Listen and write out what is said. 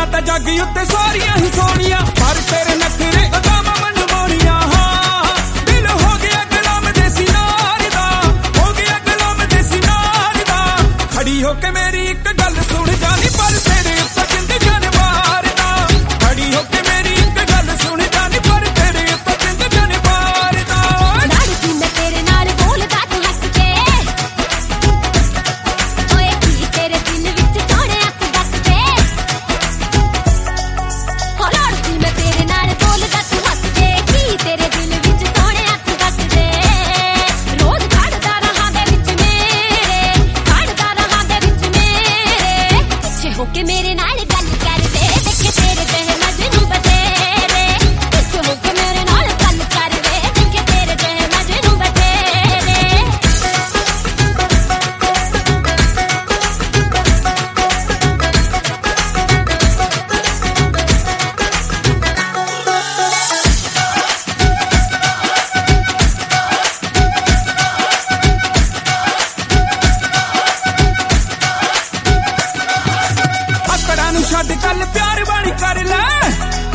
ਕੁੜੀਆਂ ਤਾਂ ਜੱਗ ਉੱਤੇ ਸਾਰੀਆਂ ਹੀ ਸੋਹਣੀਆਂ, ਪਰ ਤੇਰੇ ਨਖਰੇ ਅਗਾਮ ਮਨਮੋਹਣੀਆਂ। ਹਾਂ ਦਿਲ ਹੋ ਗਿਆ ਗੁਲਾਮ ਦੇਸੀ ਨਾਰ ਦਾ, ਹੋ ਗਿਆ ਗੁਲਾਮ ਦੇਸੀ ਨਾਰ ਦਾ। ਖੜੀ ਹੋ ਕੇ ਮੇਰੀ ਇੱਕ ਗੱਲ ਸੁਣ ਜਾਨੀ, ਪਰ ਤੇਰੇ ਉੱਤੇ ਜਿੰਦ ਜਾਨ ਮਾਰਦਾ। ਖੜੀ ਹੋ ਕੇ ਮੇਰੀ ਇੱਕ ਗੱਲ ਸੁਣ ਜਾਨੀ, ਪਰ ਤੇਰੇ ਉੱਤੇ ਜਿੰਦ ਜਾਨ ਮਾਰਦਾ। ਲੜਦੀ ਮੈਂ ਤੇਰੇ ਨਾਲ ਬੋਲਦਾ ਤੂੰ ਹੱਸ ਕੇ, ਓਏ ਕੀ ਤੇਰੇ ਦਿਲ ਵਿੱਚ ਸੋਹਣਿਆ ਤੂੰ ਦੱਸ ਦੇ। ਹੋ ਲੜਦੀ ਮੈਂ ਤੇਰੇ ਨਾਲ ਬੋਲਦਾ ਤੂੰ ਹੱਸ ਕੇ, ਕੀ ਤੇਰੇ ਦਿਲ ਵਿੱਚ ਸੋਹਣਿਆ ਤੂੰ ਦੱਸ ਦੇ। ਰੋਜ਼ ਖੜਦਾ ਰਹਾਂ ਦੇ ਵਿੱਚ ਮੇਰੇ, ਖੜਦਾ ਰਹਾਂ ਦੇ ਵਿੱਚ ਮੇਰੇ। ਪਿੱਛੇ ਹੋ ਕੇ ਮੇਰੇ ਨਾਲ ਗੱਲ ਕਰਦੇ, ਦੇਖੇ ਤੇਰੇ ਜਿਹੇ ਮਜਨੂ ਬਥੇਰੇ। ਪਿੱਛੇ ਹੋ ਕੇ ਮੇਰੇ ਨਾਲ ਗੱਲ ਕਰਦੇ, ਦੇਖੇ ਤੇਰੇ ਜਿਹੇ ਮਜਨੂ ਬਥੇਰੇ। ਆਕੜਾਂ ਨੂੰ ਛੱਡ ਗੱਲ ਪਿਆਰ ਵਾਲੀ ਕਰ ਲੈ,